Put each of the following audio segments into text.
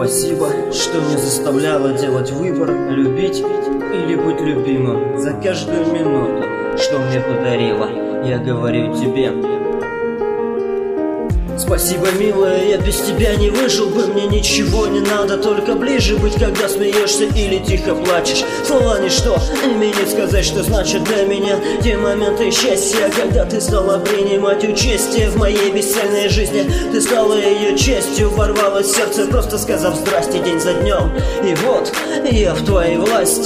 Спасибо, что не заставляла делать выбор, любить или быть любимым. За каждую минуту, что мне подарила, я говорю тебе. Спасибо, милая, я без тебя не выжил бы. Мне ничего не надо, только ближе быть, когда смеешься или тихо плачешь. Слова ничто, именит сказать, что значит для меня те моменты счастья, когда ты стала принимать участие в моей бесцельной жизни. Ты стала ее частью, ворвалась в сердце, просто сказав здрасте день за днем. И вот я в твоей власти.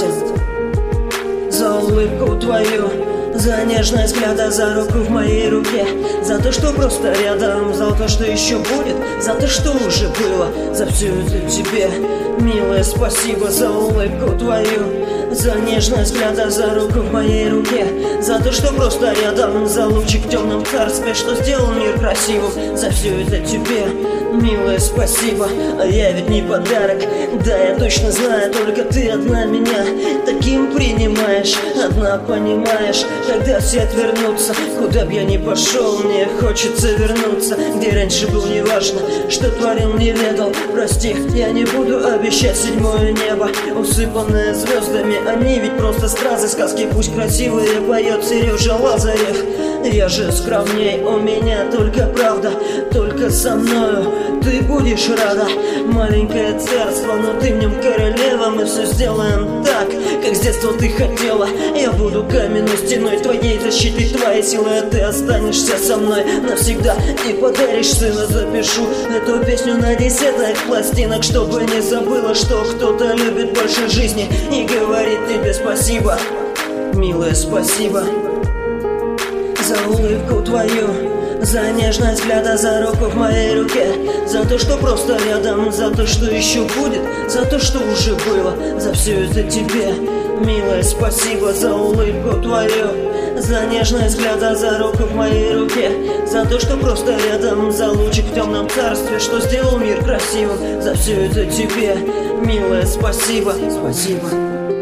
За улыбку твою, за нежный взгляд, за руку в моей руке, за то, что просто рядом, за то, что еще будет, за то, что уже было, за все это тебе, милая, спасибо. За улыбку твою, за нежный взгляд, за руку в моей руке, за то, что просто рядом, за лучик в темном царстве, что сделал мир красивым, за все это тебе, милая, спасибо. А я ведь не подарок, да, я точно знаю, только ты одна меня таким принимаешь, одна понимаешь. Когда все отвернутся, куда б я ни пошел, мне хочется вернуться, где раньше был, неважно, что творил, не ведал. Прости, я не буду обещать седьмое небо, усыпанное звездами. Они ведь просто стразы, сказки пусть красивые поет Сережа Лазарев. Я же скромней, у меня только правда, только со мною ты будешь рада. Маленькое царство, но ты в нем королева. Мы все сделаем так, как с детства ты хотела. Я буду каменной стеной, твоей защитой, твоей силой, а ты останешься со мной навсегда и подаришь сына. Запишу эту песню на десяток пластинок, чтобы не забыла, что кто-то любит больше жизни и говорит тебе спасибо, милая, спасибо. За улыбку твою, за нежный взгляд, за руку в моей руке, за то, что просто рядом, за то, что еще будет, за то, что уже было, за все это тебе, милая, спасибо. За улыбку твою, за нежный взгляд, за руку в моей руке, за то, что просто рядом, за лучик в темном царстве, что сделал мир красивым, за все это тебе, милая, спасибо, спасибо.